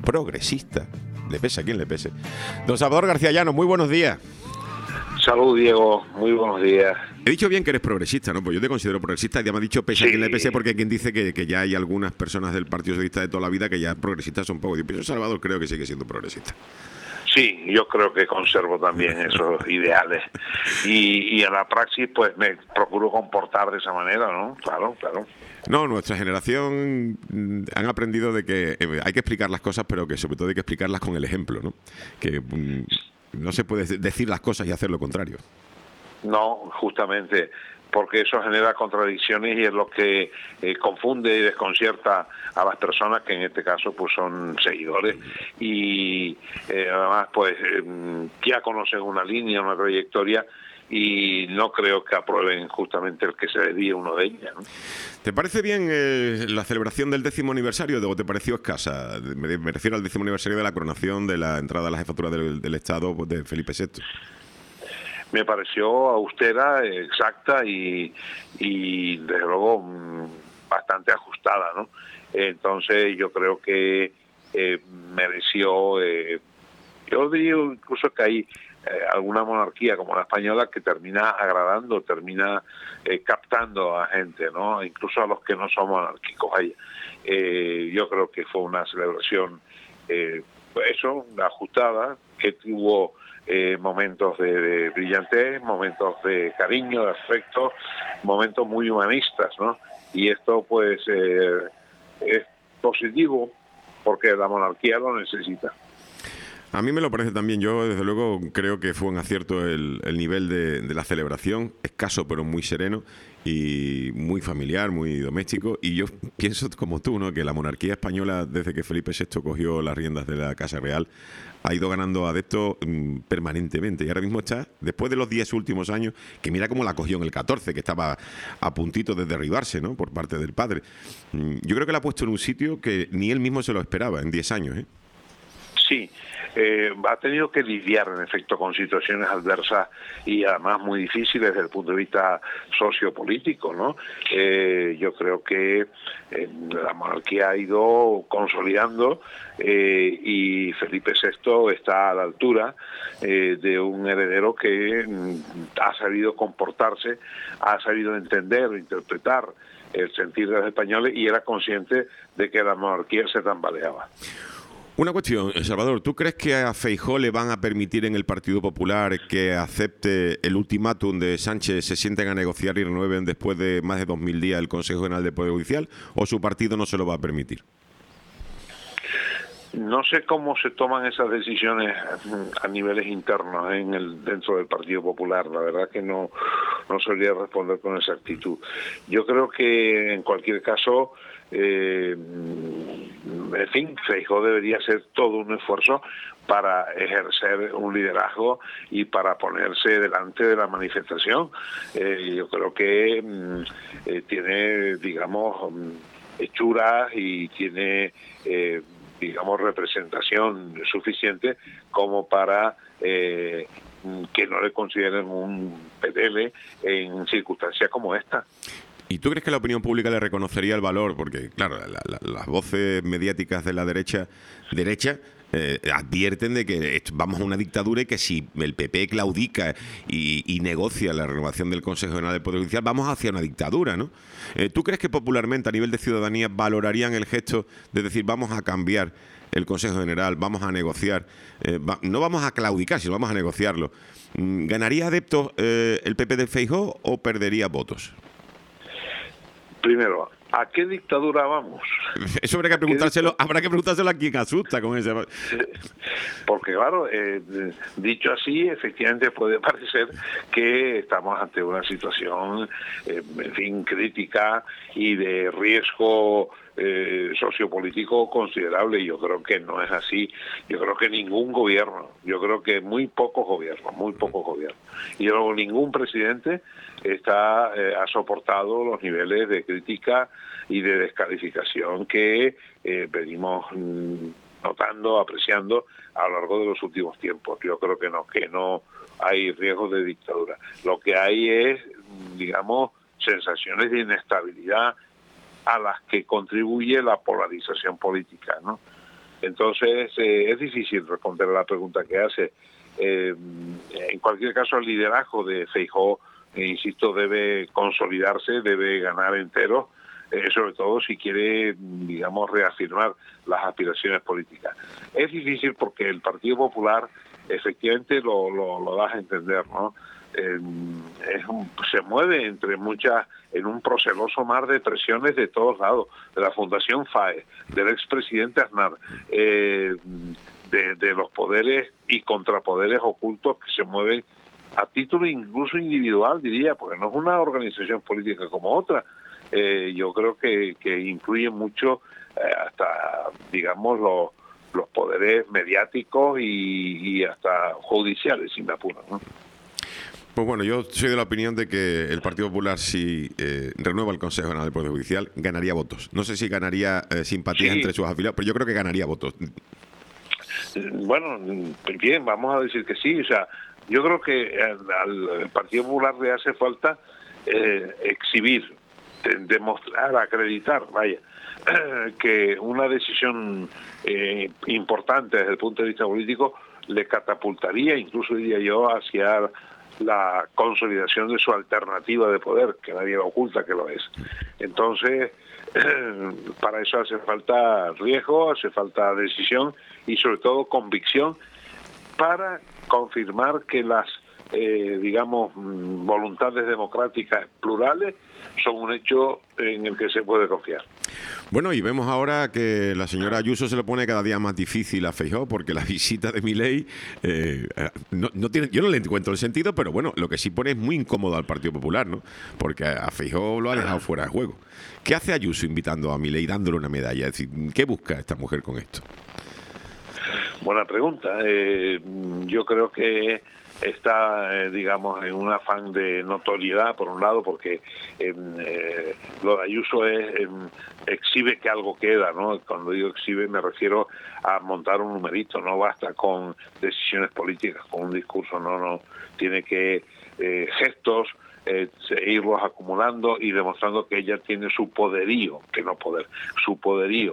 progresista. Le pese a quien le pese. Don Salvador García Llano, muy buenos días. Salud, Diego, muy buenos días. He dicho bien que eres progresista, ¿no? Pues yo te considero progresista, ya me ha dicho pese a quien le pese, porque hay quien dice que ya hay algunas personas del Partido Socialista de toda la vida que ya progresistas son poco. Yo pienso, Salvador creo que sigue siendo progresista. Sí, yo creo que conservo también esos ideales y en la praxis pues me procuro comportar de esa manera, ¿no? Claro. No, nuestra generación han aprendido de que hay que explicar las cosas, pero que sobre todo hay que explicarlas con el ejemplo, ¿no? Que no se puede decir las cosas y hacer lo contrario. No, justamente, porque eso genera contradicciones y es lo que confunde y desconcierta a las personas que en este caso pues son seguidores y además pues ya conocen una línea, una trayectoria y no creo que aprueben justamente el que se desvíe uno de ellas, ¿no? ¿Te parece bien la celebración del 10º aniversario o te pareció escasa? Me refiero al 10º aniversario de la coronación, de la entrada a la jefatura del Estado de Felipe VI. Me pareció austera, exacta y desde luego bastante ajustada, ¿no? Entonces yo creo que mereció, yo diría incluso que hay alguna monarquía como la española que termina agradando, termina captando a gente, ¿no? Incluso a los que no son monárquicos. Yo creo que fue una celebración, ajustada, que tuvo momentos de brillantez, momentos de cariño, de afecto, momentos muy humanistas, ¿no? Y esto pues es positivo porque la monarquía lo necesita. A mí me lo parece también. Yo, desde luego, creo que fue un acierto el nivel de la celebración, escaso pero muy sereno y muy familiar, muy doméstico. Y yo pienso como tú, ¿no?, que la monarquía española, desde que Felipe VI cogió las riendas de la Casa Real, ha ido ganando adeptos permanentemente. Y ahora mismo está, después de los 10 últimos años, que mira cómo la cogió en el 14, que estaba a puntito de derribarse, ¿no?, por parte del padre. Yo creo que la ha puesto en un sitio que ni él mismo se lo esperaba en 10 años, ¿eh? Sí, ha tenido que lidiar en efecto con situaciones adversas y además muy difíciles desde el punto de vista sociopolítico, ¿no? Yo creo que la monarquía ha ido consolidando y Felipe VI está a la altura de un heredero que ha sabido comportarse, ha sabido entender, interpretar el sentir de los españoles y era consciente de que la monarquía se tambaleaba. Una cuestión, Salvador, ¿tú crees que a Feijóo le van a permitir en el Partido Popular que acepte el ultimátum de Sánchez, se sienten a negociar y renueven después de más de 2000 días el Consejo General del Poder Judicial, o su partido no se lo va a permitir? No sé cómo se toman esas decisiones a niveles internos dentro del Partido Popular. La verdad que no sabría responder con exactitud. Yo creo que en cualquier caso, en fin, Feijóo debería hacer todo un esfuerzo para ejercer un liderazgo y para ponerse delante de la manifestación. Yo creo que tiene, digamos, hechuras y tiene digamos, representación suficiente como para que no le consideren un PDL en circunstancias como esta. ¿Y tú crees que la opinión pública le reconocería el valor? Porque, claro, las voces mediáticas de la derecha advierten de que vamos a una dictadura y que si el PP claudica y negocia la renovación del Consejo General del Poder Judicial, vamos hacia una dictadura, ¿no? ¿Tú crees que popularmente, a nivel de ciudadanía, valorarían el gesto de decir vamos a cambiar el Consejo General, vamos a negociar, no vamos a claudicar, sino vamos a negociarlo? ¿Ganaría adeptos el PP de Feijóo o perdería votos? Primero, ¿a qué dictadura vamos? Eso habrá que preguntárselo a quien asusta con ese. Porque claro, dicho así, efectivamente puede parecer que estamos ante una situación, en fin, crítica y de riesgo sociopolítico considerable. Yo creo que no es así. Yo creo que ningún gobierno, yo creo que muy pocos gobiernos. Y luego ningún presidente ha soportado los niveles de crítica y de descalificación que venimos notando, apreciando a lo largo de los últimos tiempos. Yo creo que no hay riesgo de dictadura. Lo que hay es, digamos, sensaciones de inestabilidad a las que contribuye la polarización política, ¿no? Entonces, es difícil responder a la pregunta que hace. En cualquier caso, el liderazgo de Feijóo, insisto, debe consolidarse, debe ganar entero, sobre todo si quiere, digamos, reafirmar las aspiraciones políticas. Es difícil porque el Partido Popular efectivamente lo das a entender, ¿no? Se mueve en un proceloso mar de presiones de todos lados, de la Fundación FAE, del expresidente Aznar, de los poderes y contrapoderes ocultos que se mueven a título incluso individual, diría, porque no es una organización política como otra. Yo creo que influye mucho hasta, digamos, los poderes mediáticos y hasta judiciales, si me apuran, ¿no? Pues bueno, yo soy de la opinión de que el Partido Popular, si renueva el Consejo General del Poder Judicial, ganaría votos. No sé si ganaría simpatías entre sus afiliados, pero yo creo que ganaría votos. Bueno, bien, vamos a decir que sí. O sea, yo creo que al Partido Popular le hace falta exhibir, demostrar, acreditar, vaya, que una decisión importante desde el punto de vista político le catapultaría, incluso diría yo, hacia la consolidación de su alternativa de poder, que nadie lo oculta que lo es. Entonces, para eso hace falta riesgo, hace falta decisión y sobre todo convicción para confirmar que las digamos, voluntades democráticas plurales son un hecho en el que se puede confiar. Bueno, y vemos ahora que la señora Ayuso se le pone cada día más difícil a Feijóo, porque la visita de Milei no tiene, yo no le encuentro el sentido, pero bueno, lo que sí pone es muy incómodo al Partido Popular, ¿no? Porque a Feijóo lo ha dejado fuera de juego. ¿Qué hace Ayuso invitando a Milei, dándole una medalla? Es decir, ¿qué busca esta mujer con esto? Buena pregunta. Yo creo que está, digamos, en un afán de notoriedad, por un lado, porque lo de Ayuso exhibe que algo queda, ¿no? Cuando digo exhibe me refiero a montar un numerito, no basta con decisiones políticas, con un discurso, no, tiene que gestos, irlos acumulando y demostrando que ella tiene su poderío, que no poder, su poderío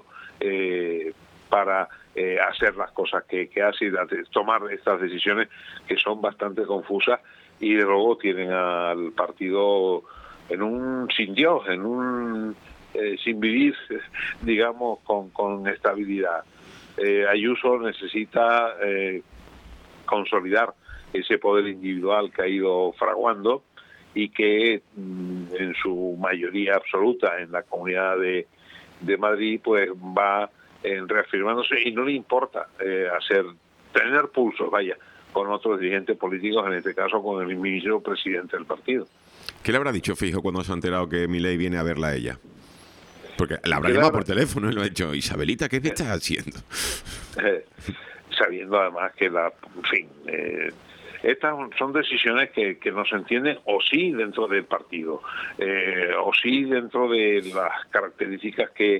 para hacer las cosas que hace y tomar estas decisiones que son bastante confusas y de luego tienen al partido en un sin Dios, en un sin vivir, digamos, con estabilidad. Ayuso necesita consolidar ese poder individual que ha ido fraguando y que en su mayoría absoluta en la Comunidad de Madrid pues va reafirmándose y no le importa tener pulsos, vaya, con otros dirigentes políticos, en este caso con el mismo presidente del partido. ¿Qué le habrá dicho Feijóo cuando se ha enterado que Milei viene a verla a ella? Porque la habrá llamado por teléfono y lo ha dicho, Isabelita, ¿qué me estás haciendo? Sabiendo además que en fin, estas son decisiones que no se entienden o sí dentro del partido, o sí dentro de las características que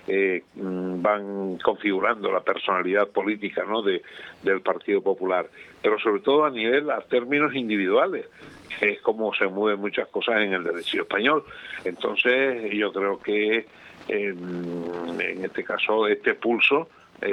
van configurando la personalidad política, ¿no?, del Partido Popular, pero sobre todo a términos individuales, que es como se mueven muchas cosas en el derecho español. Entonces yo creo que en este caso este pulso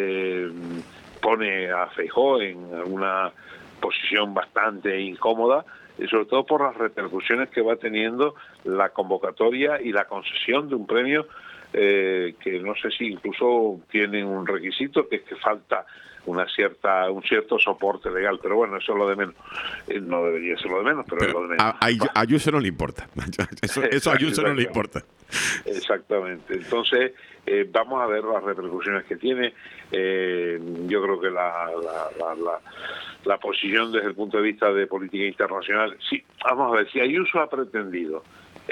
pone a Feijóo en una posición bastante incómoda, y sobre todo por las repercusiones que va teniendo la convocatoria y la concesión de un premio que no sé si incluso tienen un requisito, que es que falta un cierto soporte legal, pero bueno, eso es lo de menos. No debería ser lo de menos, pero es lo de menos. A Ayuso no le importa. Eso a Ayuso no le importa. Exactamente. Entonces, vamos a ver las repercusiones que tiene. Yo creo que la posición desde el punto de vista de política internacional, sí, vamos a ver, si Ayuso ha pretendido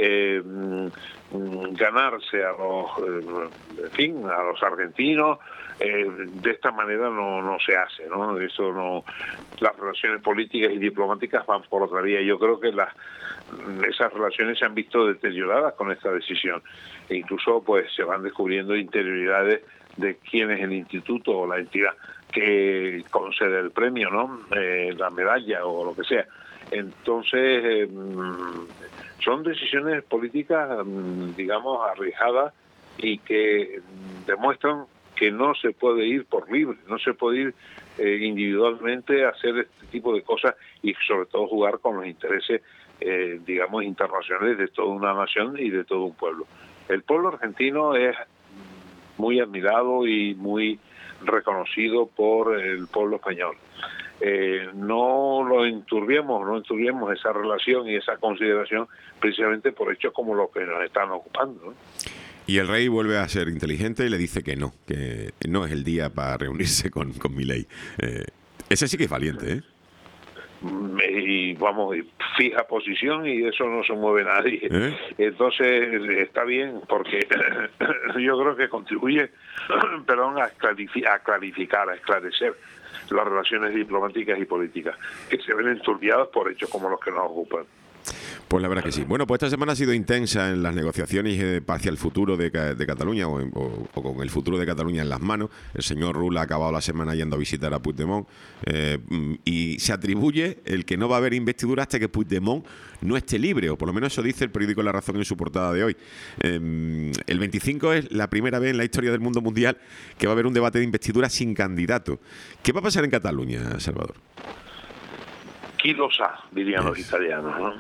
ganarse a los argentinos, de esta manera no se hace, ¿no? Eso no, las relaciones políticas y diplomáticas van por otra vía. Yo creo que esas relaciones se han visto deterioradas con esta decisión e incluso pues se van descubriendo interioridades de quién es el instituto o la entidad que concede el premio, ¿no? La medalla o lo que sea. Entonces son decisiones políticas, digamos, arriesgadas y que demuestran que no se puede ir por libre, no se puede ir individualmente a hacer este tipo de cosas y sobre todo jugar con los intereses, digamos, internacionales de toda una nación y de todo un pueblo. El pueblo argentino es muy admirado y muy reconocido por el pueblo español. No enturbiemos esa relación y esa consideración precisamente por hechos como los que nos están ocupando, ¿no? Y el rey vuelve a ser inteligente y le dice que no es el día para reunirse con Milei. Ese sí que es valiente, ¿eh? Y vamos, fija posición y de eso no se mueve nadie. Entonces está bien porque yo creo que contribuye a clarificar, a esclarecer las relaciones diplomáticas y políticas que se ven enturbiadas por hechos como los que nos ocupan. Pues la verdad que sí. Bueno, pues esta semana ha sido intensa en las negociaciones hacia el futuro de Cataluña o con el futuro de Cataluña en las manos. El señor Rull ha acabado la semana yendo a visitar a Puigdemont y se atribuye el que no va a haber investidura hasta que Puigdemont no esté libre, o por lo menos eso dice el periódico La Razón en su portada de hoy. El 25 es la primera vez en la historia del mundo mundial que va a haber un debate de investidura sin candidato. ¿Qué va a pasar en Cataluña, Salvador? Chi lo sa, dirían los italianos, ¿no?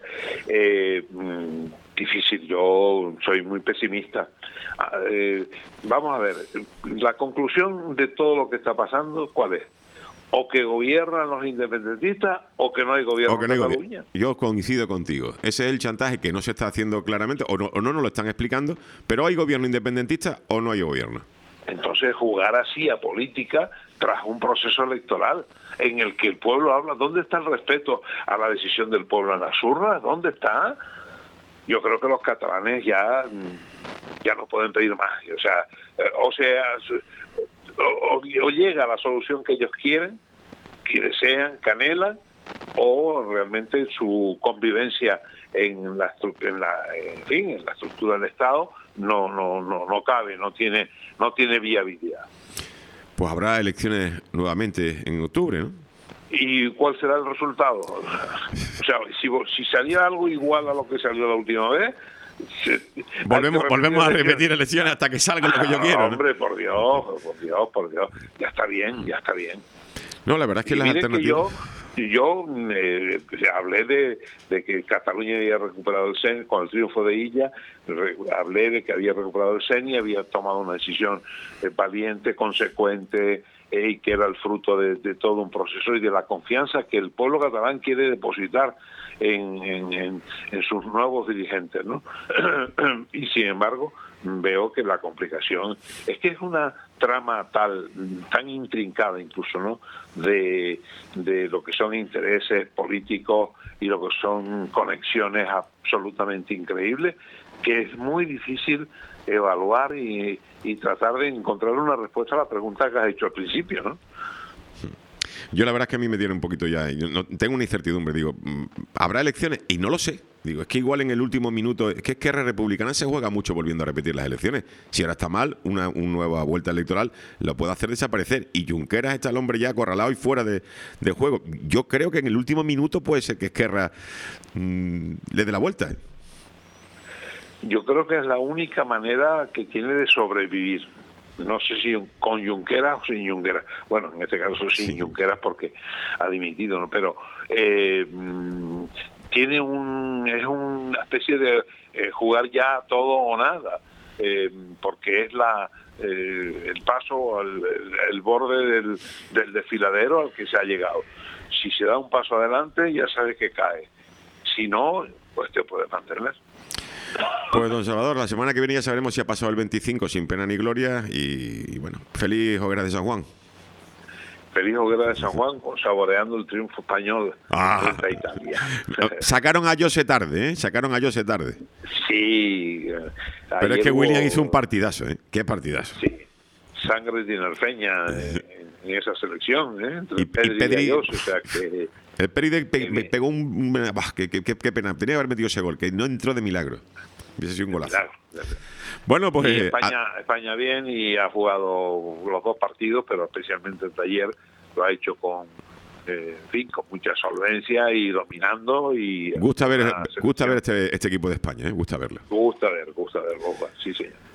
Difícil, yo soy muy pesimista. Vamos a ver, la conclusión de todo lo que está pasando, ¿cuál es? O que gobiernan los independentistas o que no hay gobierno en Cataluña. Yo coincido contigo. Ese es el chantaje que no se está haciendo claramente, o no nos lo están explicando, pero ¿hay gobierno independentista o no hay gobierno? Entonces jugar así a política tras un proceso electoral en el que el pueblo habla, ¿dónde está el respeto a la decisión del pueblo en las urnas? ¿Dónde está? Yo creo que los catalanes ya no pueden pedir más. O llega la solución que ellos quieren, que desean, que anhelan, o realmente su convivencia en la estructura del Estado no cabe, no tiene viabilidad. Pues habrá elecciones nuevamente en octubre, ¿no? ¿Y cuál será el resultado? O sea, si saliera algo igual a lo que salió la última vez, volvemos a repetir elecciones hasta que salga lo que yo quiero, ¿no? Hombre, por Dios, ya está bien. No, la verdad es que las alternativas... Yo hablé de que Cataluña había recuperado el CEN con el triunfo de Illa, hablé de que había recuperado el CEN y había tomado una decisión valiente, consecuente, y que era el fruto de todo un proceso y de la confianza que el pueblo catalán quiere depositar en sus nuevos dirigentes, ¿no? Y sin embargo veo que la complicación es que es una trama tan intrincada incluso, ¿no?, de lo que son intereses políticos y lo que son conexiones absolutamente increíbles, que es muy difícil evaluar y tratar de encontrar una respuesta a la pregunta que has hecho al principio, ¿no? Yo la verdad es que a mí me tiene un poquito ya... tengo una incertidumbre, digo, ¿habrá elecciones? Y no lo sé. Digo, es que igual en el último minuto... Es que Esquerra Republicana se juega mucho volviendo a repetir las elecciones. Si ahora está mal, una nueva vuelta electoral lo puede hacer desaparecer. Y Junqueras está el hombre ya acorralado y fuera de juego. Yo creo que en el último minuto puede ser que Esquerra le dé la vuelta. Yo creo que es la única manera que tiene de sobrevivir. No sé si con Junqueras o sin Junqueras. Bueno, en este caso sin Junqueras porque ha dimitido, ¿no? Pero tiene es una especie de jugar ya todo o nada, porque es el paso, el borde del desfiladero al que se ha llegado. Si se da un paso adelante, ya sabes que cae. Si no, pues te puedes mantener. Pues don Salvador, la semana que viene ya sabremos si ha pasado el 25 sin pena ni gloria y bueno, feliz Hoguera de San Juan. Feliz Hoguera de San Juan, saboreando el triunfo español frente a Italia. Sacaron a Jose tarde, ¿eh? Sí. Pero es que William hizo un partidazo, ¿eh? Qué partidazo. Sí, sangre tinerfeña en esa selección, ¿eh? Entre y Pedri, o sea que... El Pedri me pegó qué pena. Tenía que haber metido ese gol, que no entró de milagro. Hubiese sido un golazo. Claro. Bueno, pues... Y España bien y ha jugado los dos partidos, pero especialmente el de ayer lo ha hecho con mucha solvencia y dominando. Y gusta ver este equipo de España, gusta verlo. Gusta ver, sí señor.